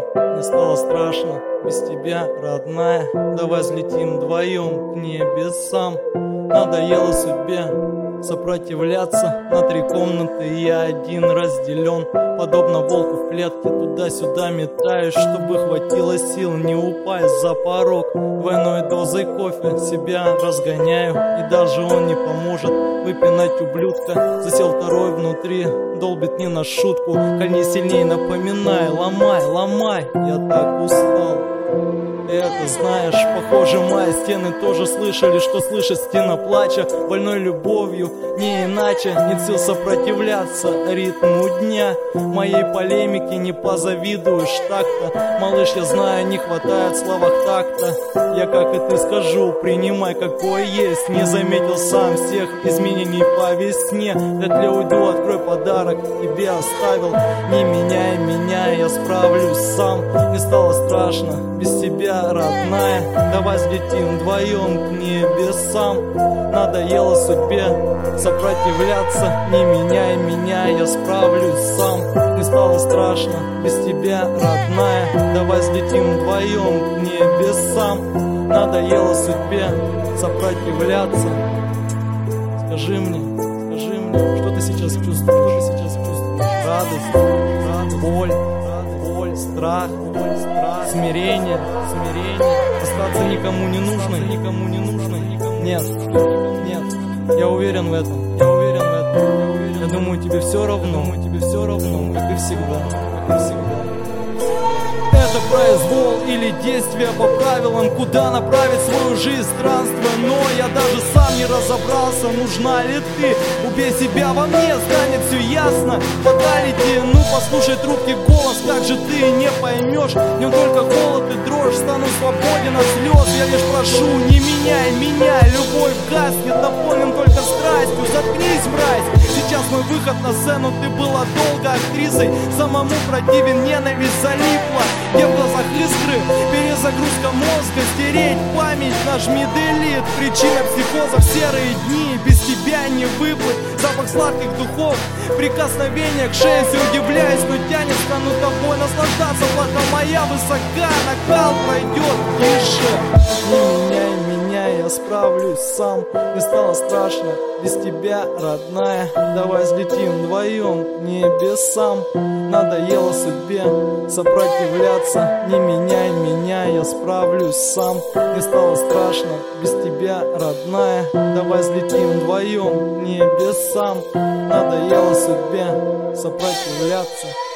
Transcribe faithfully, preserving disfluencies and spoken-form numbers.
Мне стало страшно без тебя, родная. Давай взлетим вдвоем к небесам. Надоело судьбе сопротивляться. На три комнаты я один разделен. Подобно волку в клетке туда-сюда метаюсь, чтобы хватило сил не упасть за порог. Двойной дозой кофе себя разгоняю, и даже он не поможет выпинать ублюдка. Засел второй внутри, долбит не на шутку. Коль сильней напоминай, ломай, ломай. Я так устал. Ты это знаешь, похоже, мои стены тоже слышали, что слышит стена плача, больной любовью, не иначе. Нет сил сопротивляться ритму дня. Моей полемики не позавидуешь так-то. Малыш, я знаю, не хватает в словах такта. Я, как и ты, скажу, принимай какое есть. Не заметил сам всех изменений по весне. Вряд ли уйду, открой подарок, тебе оставил. Не меняй меня, я справлюсь сам. Не стало страшно без тебя, родная. Давай взлетим вдвоем к небесам. Надоело судьбе сопротивляться. Не меняй меня, я справлюсь сам. Не стало страшно без тебя, родная. Давай взлетим вдвоем к небесам. Надоело судьбе сопротивляться. Скажи мне, скажи мне, что ты сейчас чувствуешь? Что ты сейчас чувствуешь? Радость, радость, боль, боль, страх, боль, страх, смирение, смирение. Остаться никому не нужно, никому не нужно, никому. Нет, нет, я уверен в этом, я уверен в этом, я уверен. Я думаю, тебе все равно, думаю, тебе все равно, как и всегда, как и всегда. Это произвол или действие по правилам, куда направить свою жизнь, странствуя. Но я даже сам не разобрался, нужна ли ты. Убей себя, во мне станет все ясно. Фаталити, ну послушай трубки голос, как же ты не поймешь. В нем только холод и дрожь, стану свободен от слез. Я лишь прошу, не меняй меня, любовь гаснет, наполнен только страстью. Заткнись, мразь, сейчас мой выход на сцену. Ты была долго актрисой, самому противен, ненависть залипла. Где в глазах искры, перезагрузка мозга. Стереть память, нажми делит. Причина психоза в серые дни. Без тебя не выплыть, запах сладких духов. Прикосновение к шее, все удивляюсь, но тянет. Стану тобой наслаждаться, плата моя высока. Накал пройдет тише. Не меняй меня, я справлюсь сам. Не стало страшно без тебя, родная. Давай взлетим вдвоем к небесам. Надоело судьбе сопротивляться. Не меняй меня, я справлюсь сам. Не стало страшно без тебя, родная. Давай взлетим вдвоем к небесам. Надоело судьбе сопротивляться.